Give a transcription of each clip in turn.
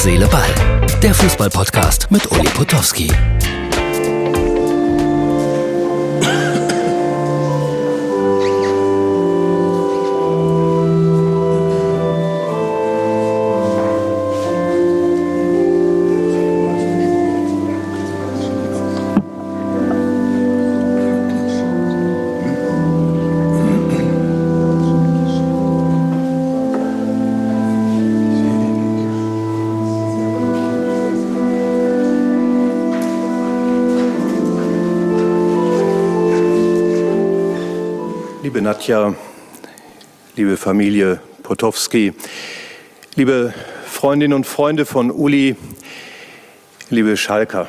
Seele, Ball. Der Fußball-Podcast mit Uli Potowski. Liebe Nadja, liebe Familie Potowski, liebe Freundinnen und Freunde von Uli, liebe Schalker.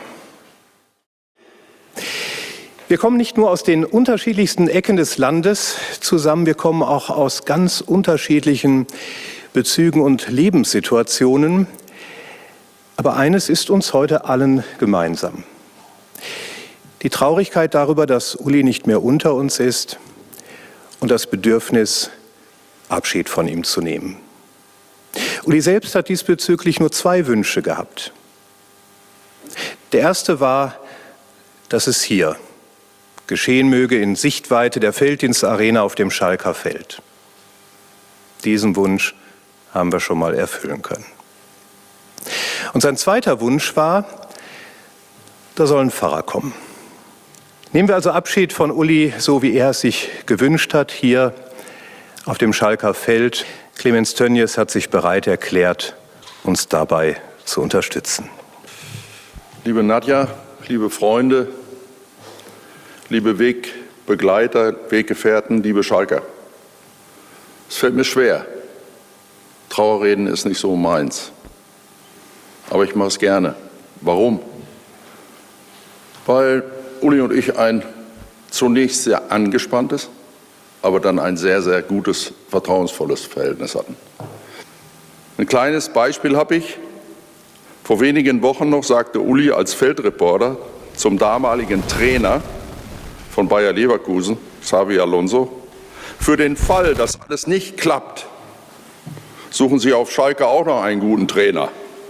Wir kommen nicht nur aus den unterschiedlichsten Ecken des Landes zusammen, wir kommen auch aus ganz unterschiedlichen Bezügen und Lebenssituationen. Aber eines ist uns heute allen gemeinsam. Die Traurigkeit darüber, dass Uli nicht mehr unter uns ist, und das Bedürfnis, Abschied von ihm zu nehmen. Uli selbst hat diesbezüglich nur 2 Wünsche gehabt. Der erste war, dass es hier geschehen möge in Sichtweite der Felddienstarena auf dem Schalker Feld. Diesen Wunsch haben wir schon mal erfüllen können. Und sein zweiter Wunsch war, da soll ein Pfarrer kommen. Nehmen wir also Abschied von Uli, so wie er es sich gewünscht hat, hier auf dem Schalker Feld. Clemens Tönnies hat sich bereit erklärt, uns dabei zu unterstützen. Liebe Nadja, liebe Freunde, liebe Wegbegleiter, Weggefährten, liebe Schalker. Es fällt mir schwer. Trauerreden ist nicht so meins. Aber ich mache es gerne. Warum? Weil Uli und ich ein zunächst sehr angespanntes, aber dann ein sehr, sehr gutes, vertrauensvolles Verhältnis hatten. Ein kleines Beispiel habe ich. Vor wenigen Wochen noch sagte Uli als Feldreporter zum damaligen Trainer von Bayer Leverkusen, Xabi Alonso, für den Fall, dass alles nicht klappt, suchen Sie auf Schalke auch noch einen guten Trainer.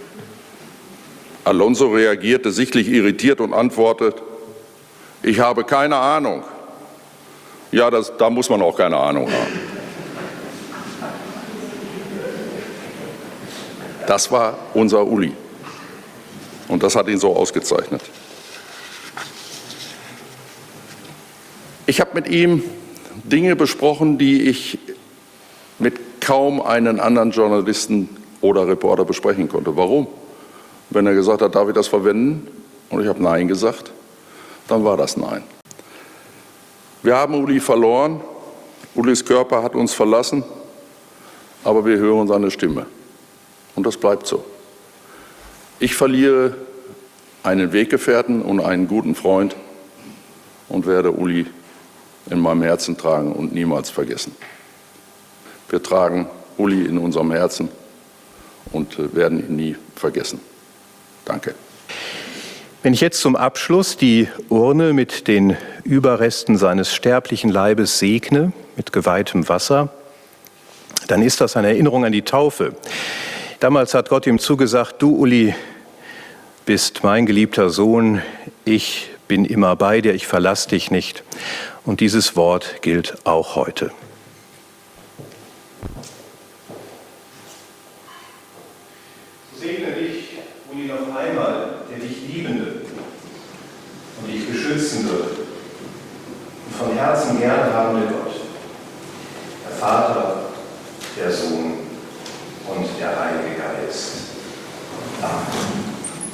Alonso reagierte sichtlich irritiert und antwortet: Ich habe keine Ahnung. Ja, da muss man auch keine Ahnung haben. Das war unser Uli. Und das hat ihn so ausgezeichnet. Ich habe mit ihm Dinge besprochen, die ich mit kaum einem anderen Journalisten oder Reporter besprechen konnte. Warum? Wenn er gesagt hat, darf ich das verwenden? Und ich habe Nein gesagt. Dann war das Nein. Wir haben Uli verloren, Ulis Körper hat uns verlassen, aber wir hören seine Stimme. Und das bleibt so. Ich verliere einen Weggefährten und einen guten Freund und werde Uli in meinem Herzen tragen und niemals vergessen. Wir tragen Uli in unserem Herzen und werden ihn nie vergessen. Danke. Wenn ich jetzt zum Abschluss die Urne mit den Überresten seines sterblichen Leibes segne, mit geweihtem Wasser, dann ist das eine Erinnerung an die Taufe. Damals hat Gott ihm zugesagt: Du, Uli, bist mein geliebter Sohn, ich bin immer bei dir, ich verlasse dich nicht. Und dieses Wort gilt auch heute. Segne dich, Uli, noch einmal, der dich liebende und dich beschützende und von Herzen gerne habende Gott, der Vater, der Sohn und der Heilige Geist. Amen.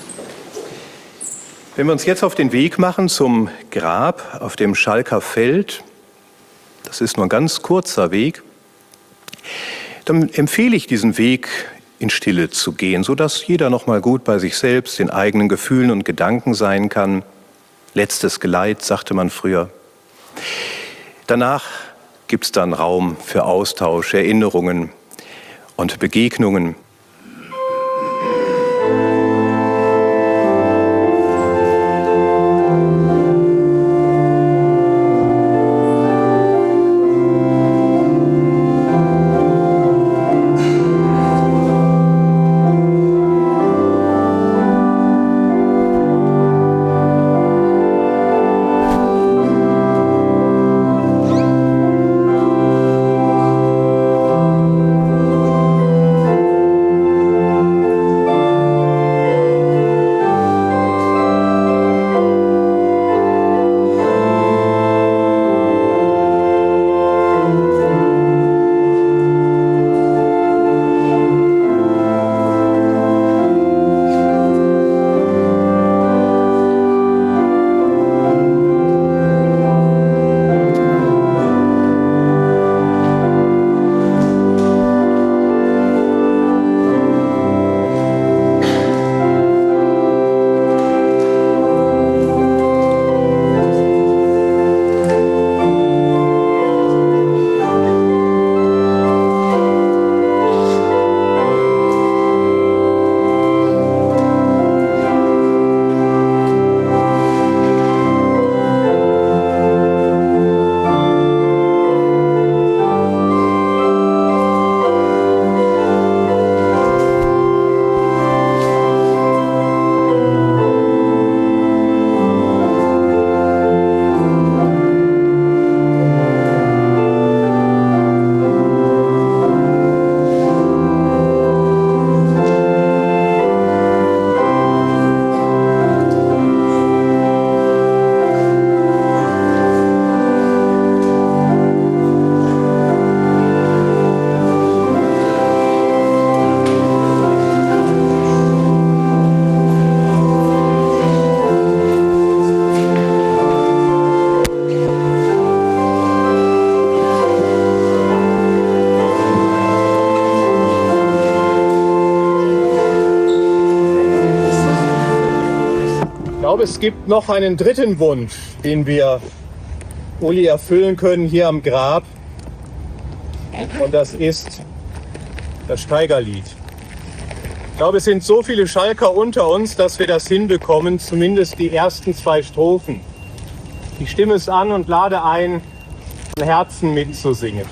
Wenn wir uns jetzt auf den Weg machen zum Grab auf dem Schalker Feld, das ist nur ein ganz kurzer Weg, dann empfehle ich diesen Weg in Stille zu gehen, sodass jeder noch mal gut bei sich selbst, den eigenen Gefühlen und Gedanken sein kann. Letztes Geleit, sagte man früher. Danach gibt es dann Raum für Austausch, Erinnerungen und Begegnungen. glaube, es gibt noch einen dritten Wunsch, den wir Uli erfüllen können hier am Grab. Und das ist das Steigerlied. Ich glaube, es sind so viele Schalker unter uns, dass wir das hinbekommen, zumindest die ersten 2 Strophen. Ich stimme es an und lade ein, im Herzen mitzusingen.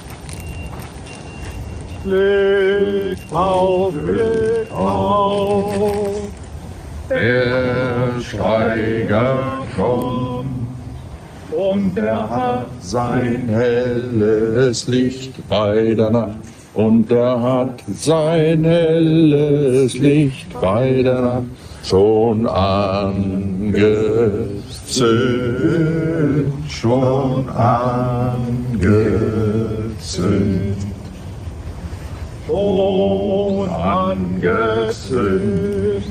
Glück auf, Der Steiger kommt und er hat sein helles Licht bei der Nacht. Und er hat sein helles Licht bei der Nacht schon angezündet, schon angezündet. Schon angezündet,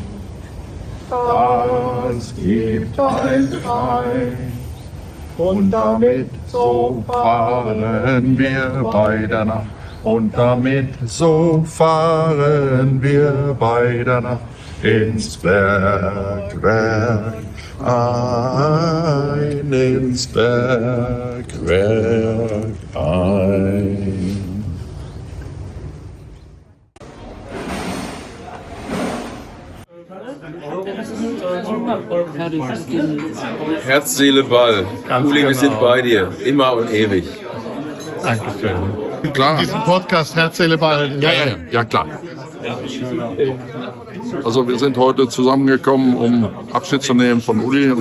das gibt ein Frei. Und damit so fahren wir bei der Nacht. Und damit so fahren wir bei der Nacht ins Bergwerk ein, ins Bergwerk ein. Herz, Seele, Ball. Uli, wir sind bei dir. Immer und ewig. Dankeschön. Klar. Diesen Podcast Herz, Seele, Ball. Ja, klar. Also wir sind heute zusammengekommen, um Abschied zu nehmen von Uli.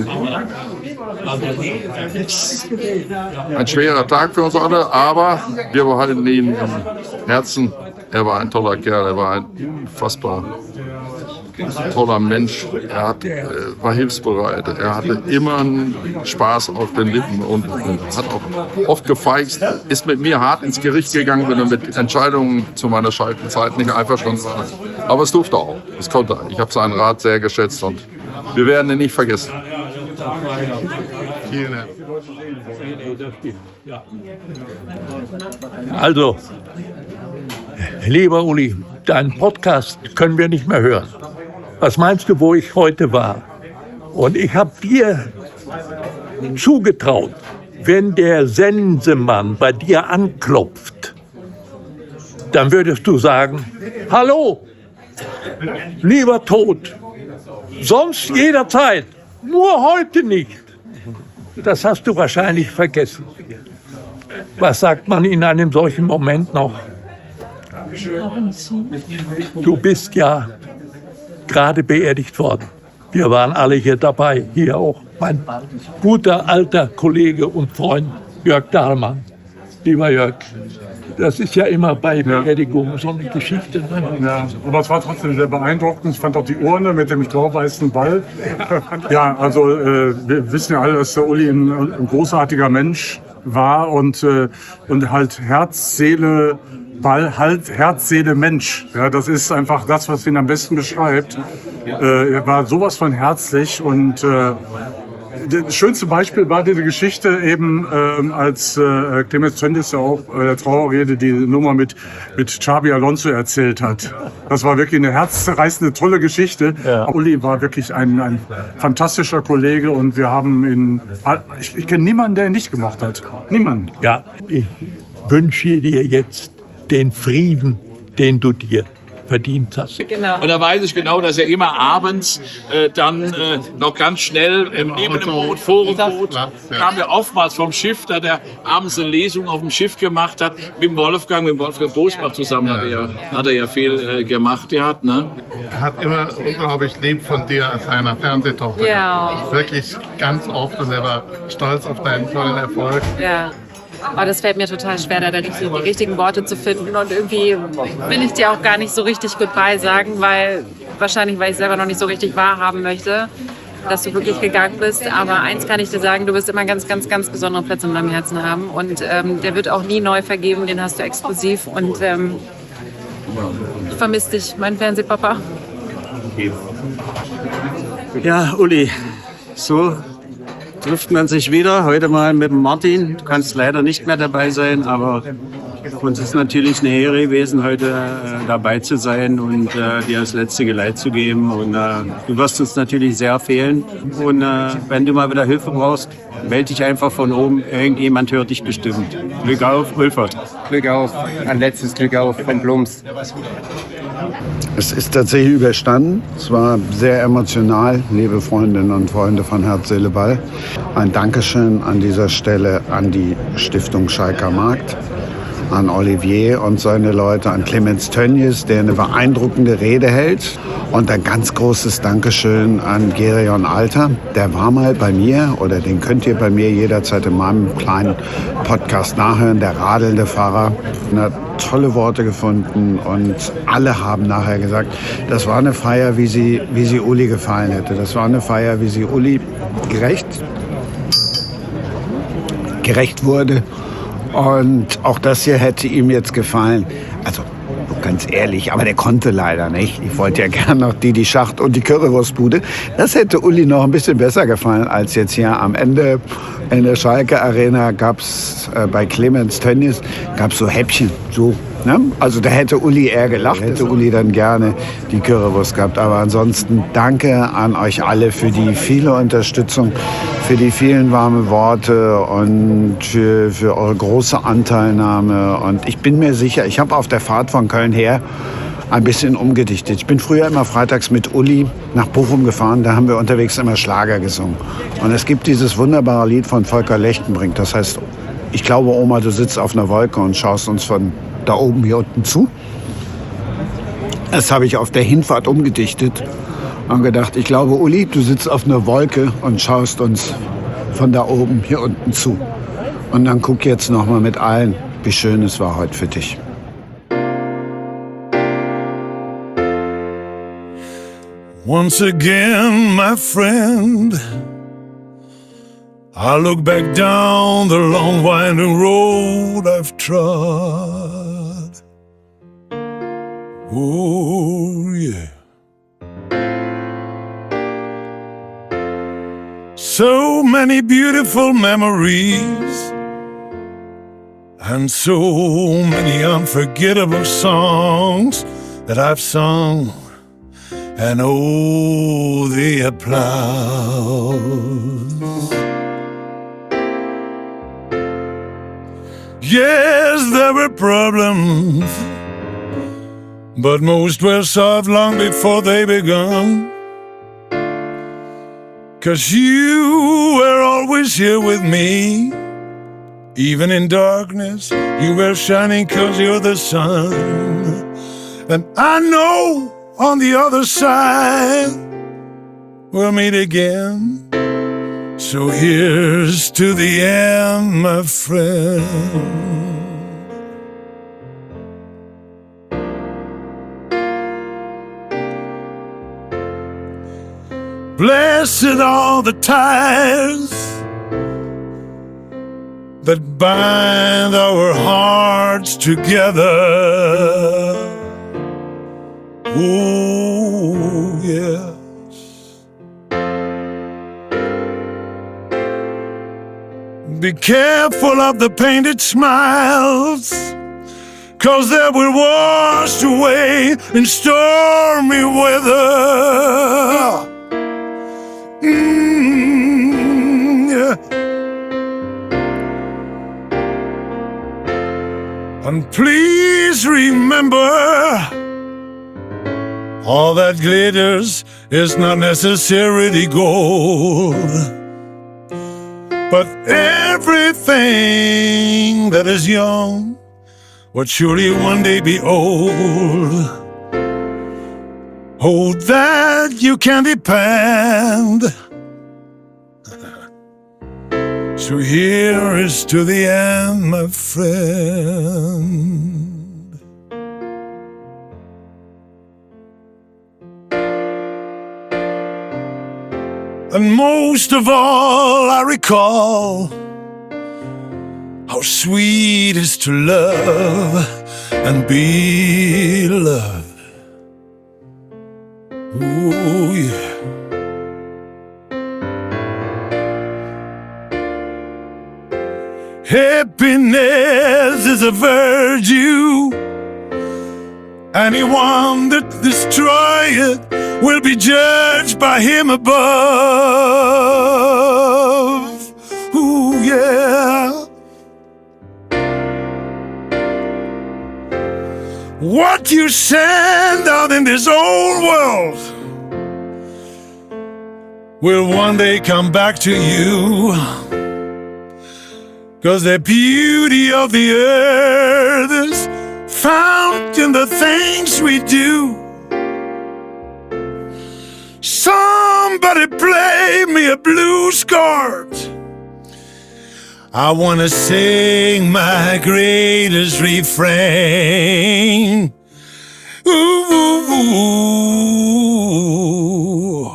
Ein schwerer Tag für uns alle, aber wir behalten ihn im Herzen. Er war ein toller Kerl, er war ein unfassbar toller Mensch. Er war hilfsbereit, er hatte immer einen Spaß auf den Lippen und hat auch oft gefeixt, ist mit mir hart ins Gericht gegangen, wenn er mit Entscheidungen zu meiner Schaltenzeit nicht einverstanden war. Aber es durfte auch, es konnte er. Ich habe seinen Rat sehr geschätzt und wir werden ihn nicht vergessen. Vielen Dank. Also, lieber Uli, deinen Podcast können wir nicht mehr hören. Was meinst du, wo ich heute war? Und ich habe dir zugetraut, wenn der Sensemann bei dir anklopft, dann würdest du sagen, hallo, lieber Tod, sonst jederzeit, nur heute nicht. Das hast du wahrscheinlich vergessen. Was sagt man in einem solchen Moment noch? Du bist ja gerade beerdigt worden. Wir waren alle hier dabei, hier auch mein guter alter Kollege und Freund Jörg Dahlmann. Lieber Jörg, das ist ja immer bei Beerdigungen so eine Geschichte. Ja, aber es war trotzdem sehr beeindruckend. Ich fand auch die Urne mit dem blau-weißen Ball. Ja, also wir wissen ja alle, dass der Uli ein großartiger Mensch war und halt Herz, Seele, Ball, halt Herz, Seele, Mensch. Ja, das ist einfach das, was ihn am besten beschreibt. Er war sowas von herzlich und das schönste Beispiel war diese Geschichte eben, als Clemens Tönnies ja auch der Trauerrede die Nummer mit Xabi Alonso erzählt hat. Das war wirklich eine herzzerreißende, tolle Geschichte. Ja. Uli war wirklich ein fantastischer Kollege und wir haben ihn, ich kenne niemanden, der ihn nicht gemacht hat. Niemanden. Ja, ich wünsche dir jetzt den Frieden, den du dir verdient hast. Genau. Und da weiß ich genau, dass er immer abends dann noch ganz schnell neben dem Boot, vor dem Boot, kam er oftmals vom Schiff, da er abends eine Lesung auf dem Schiff gemacht hat, mit Wolfgang Bosbach zusammen hat er ja viel gemacht gehabt. Ne? Er hat immer unglaublich lieb von dir als einer Fernsehtochter. Ja. Wirklich ganz oft und er war stolz auf deinen tollen Erfolg. Ja. Aber das fällt mir total schwer, da die richtigen Worte zu finden. Und irgendwie will ich dir auch gar nicht so richtig Goodbye sagen, weil ich selber noch nicht so richtig wahrhaben möchte, dass du wirklich gegangen bist. Aber eins kann ich dir sagen, du wirst immer einen ganz, ganz, ganz besonderen Platz in meinem Herzen haben. Und der wird auch nie neu vergeben, den hast du exklusiv. Und ich vermisse dich, mein Fernsehpapa. Ja, Uli, so trifft man sich wieder. Heute mal mit dem Martin. Du kannst leider nicht mehr dabei sein, aber uns ist natürlich eine Ehre gewesen, heute dabei zu sein und dir das letzte Geleit zu geben. Und du wirst uns natürlich sehr fehlen. Und wenn du mal wieder Hilfe brauchst, melde dich einfach von oben. Irgendjemand hört dich bestimmt. Glück auf, Ulfert. Glück auf. Ein letztes Glück auf von Blums. Es ist tatsächlich überstanden. Es war sehr emotional, liebe Freundinnen und Freunde von Herz, Seele, Ball. Ein Dankeschön an dieser Stelle an die Stiftung Schalker Markt, an Olivier und seine Leute, an Clemens Tönnies, der eine beeindruckende Rede hält. Und ein ganz großes Dankeschön an Gerion Alter. Der war mal bei mir, oder den könnt ihr bei mir jederzeit in meinem kleinen Podcast nachhören, der radelnde Fahrer. Er hat tolle Worte gefunden und alle haben nachher gesagt, das war eine Feier, wie sie Uli gefallen hätte. Das war eine Feier, wie sie Uli gerecht wurde. Und auch das hier hätte ihm jetzt gefallen. Also ganz ehrlich, aber der konnte leider nicht. Ich wollte ja gerne noch die Schacht und die Currywurstbude. Das hätte Uli noch ein bisschen besser gefallen als jetzt hier am Ende in der Schalke Arena gab's bei Clemens Tönnies gab's so Häppchen, so. Ne? Also da hätte Uli eher gelacht, hätte Uli dann gerne die Currywurst gehabt. Aber ansonsten danke an euch alle für die viele Unterstützung, für die vielen warmen Worte und für eure große Anteilnahme. Und ich bin mir sicher, ich habe auf der Fahrt von Köln her ein bisschen umgedichtet. Ich bin früher immer freitags mit Uli nach Bochum gefahren, da haben wir unterwegs immer Schlager gesungen. Und es gibt dieses wunderbare Lied von Volker Lechtenbrink, das heißt, ich glaube, Oma, du sitzt auf einer Wolke und schaust uns von da oben hier unten zu. Das habe ich auf der Hinfahrt umgedichtet und gedacht, ich glaube, Uli, du sitzt auf einer Wolke und schaust uns von da oben hier unten zu. Und dann guck jetzt noch mal mit allen, wie schön es war heute für dich. Once again, my friend, I look back down the long winding road I've trod. Oh, yeah. So many beautiful memories and so many unforgettable songs that I've sung. And oh, the applause. Yes, there were problems, but most were solved long before they begun. 'Cause you were always here with me. Even in darkness, you were shining 'cause you're the sun. And I know on the other side, we'll meet again. So here's to the end, my friend. Blessed are the ties that bind our hearts together. Oh, yes. Be careful of the painted smiles, 'cause they will wash away in stormy weather. Yeah. And please remember, all that glitters is not necessarily gold, but everything that is young would surely one day be old. Oh, that you can depend. So here is to the end, my friend. And most of all, I recall how sweet it is to love and be loved. Oh, yeah. Happiness is a virtue. Anyone that destroyeth will be judged by him above. Ooh, yeah. What you send out in this old world will one day come back to you. 'Cause the beauty of the earth is found in the things we do. Somebody play me a blues chord. I wanna sing my greatest refrain. Ooh, ooh, ooh.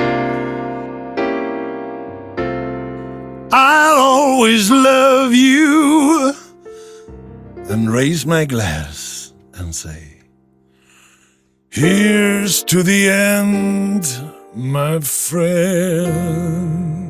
I'll always love you and raise my glass and say, here's to the end, my friend.